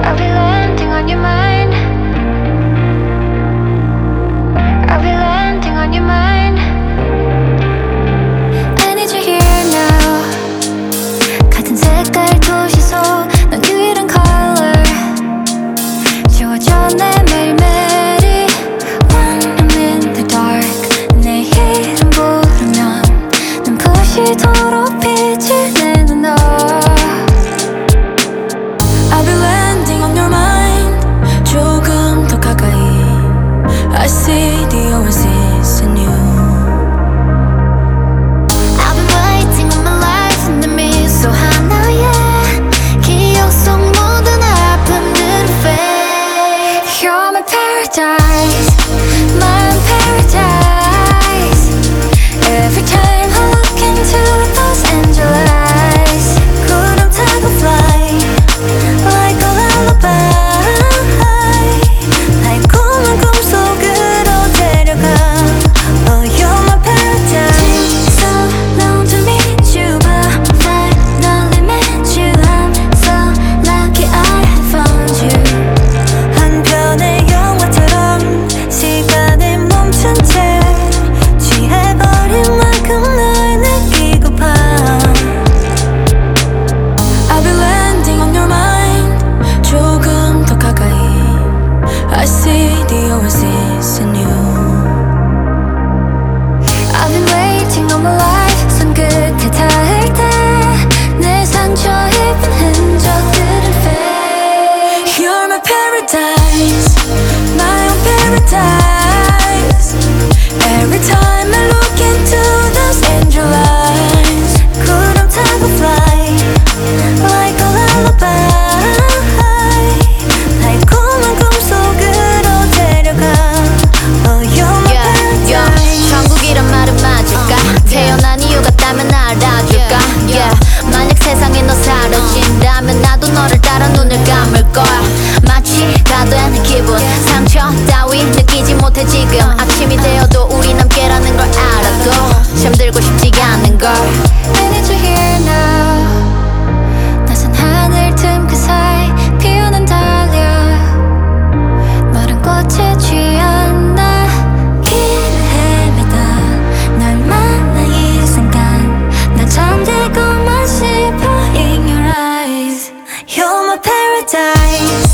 I'll be landing on your mind. I'll be landing on your mind. I need you here now. 같은 색깔 도시 속 넌 유일한 color. 지워져 내 매일매일이 When I'm in the dark. 내 이름 부르면 눈부시도록 빛을 내는 너. I'll be landing on your mind. 조금 더 가까이. I see the oasis in you. I've been waiting all my life in the 미소 하나에 기억 속 모든 아픔들을 fade. You're my paradise, my paradise. Every time I look into those angel eyes, 구름 타고 fly like a lullaby. 달콤한 꿈속으로 데려가. Oh, you're my paradise. So long to meet you, but finally met you. I'm so lucky I have found you. 한 편의 영화처럼 시간이 멈춘 채 취해버린 만큼 널 느끼고파. I'll be landing on your mind. 조금 더 가까이. I see the oasis in you. I've been waiting all my life. 손끝에 닿을 때 내 상처 입은 흔적들은 fade. You're my paradise, my own paradise. Every time I look into those angel eyes, 구름 타고 fly like a lullaby. 달콤한 꿈속으로 데려가. Oh, you're my paradise. 천국이란 말은 맞을까? 태어난 이유 같다면 알아줄까? 만약 세상에 너 사라진다면 나도 너를 따라 눈을 감을 거야. 마취가 된 기분, 상처 따위 느끼지 못해 지금. 아침이 되어도 우린 함께라는 걸 알아도 잠들고 싶지 않은 걸. I need you here now. 낮은 하늘 틈 그 사이 피어난 달려. 너란 꽃에 취한 나 길을 헤매다 널 만나 이 순간 난 잠들고만 싶어 in your eyes. You're my paradise.